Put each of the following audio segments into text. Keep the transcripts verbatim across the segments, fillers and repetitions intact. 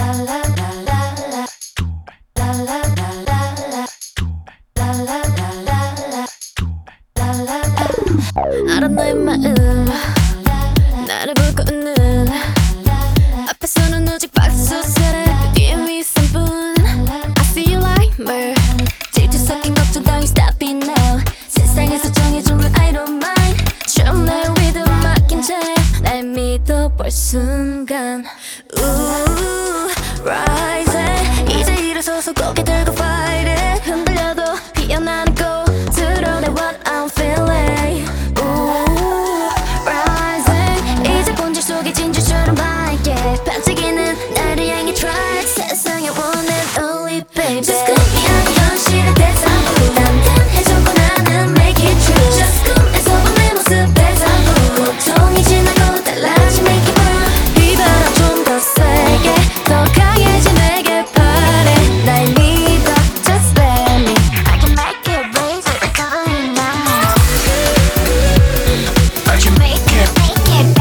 알아 너의 마음 나를 보고 웃는 앞에서는 오직 박수 소리 그 뒤에 미소뿐 I see you like me 질투 섞인 걱정 따위 stop it now 세상에서 정해준 룰 I don't mind 처음 날 리듬 맡긴 채날 믿어볼 순간 Ooh, rising 이제 일어서서 고개 들고 fight it 흔들려도 피어나는 꽃 드러내 what I'm feeling Ooh, rising 이제 본질 속에 진주처럼 밝게 반짝이는 나를 향해 try 세상의 one and only baby Just 꿈이야 현실의 대상으로 단단해졌고 나는 make it true Just 꿈에서 본 내 모습에서 고통이 지나고 달라진 내 기분 이 바람 좀 더 세게 더 강해진 내게 바래 날 믿어 Just let me I can make it rain to the time now I can make it make it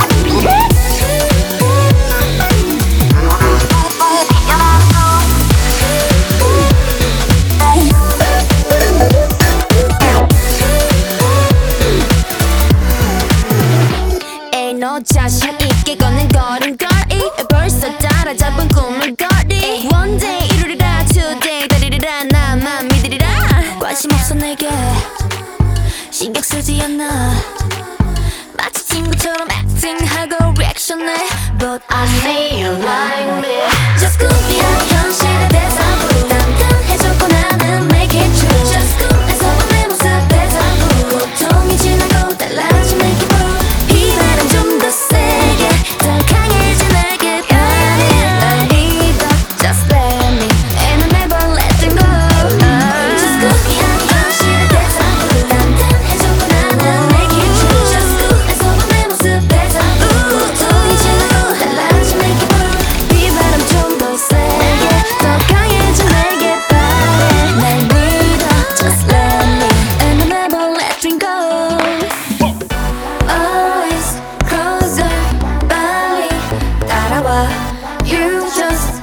에이 너 자신 있게 걷는 걸음걸이 벌써 따라잡은 꿈을 거리 One day 이루리라 Today 다리리라 나만 믿으리라 관심 없어 내게 신경 쓰지 않아 마치 친구처럼 acting하고 리액션해 But I see you like me Just 꿈이야 현실의 대상으로 단단해졌고 나는 make it true Just 꿈에서 본 내 모습에서 고통이 지나고 달라진 내 기분 이 바람 좀 더 세게 더 강해진 내게 바래 날 믿어 Just let me And I'll never let them go Just 꿈이야 현실의 대상으로 단단해졌고 나는 make it true Just 꿈에서 본 내 모습에서 고통이 지나고 달라진 내 기분 이 바람 좀 더 세게 더 강해진 내게 바래 날 믿어 Just let me And I'll never let them go Always closer 빨리 따라와 You just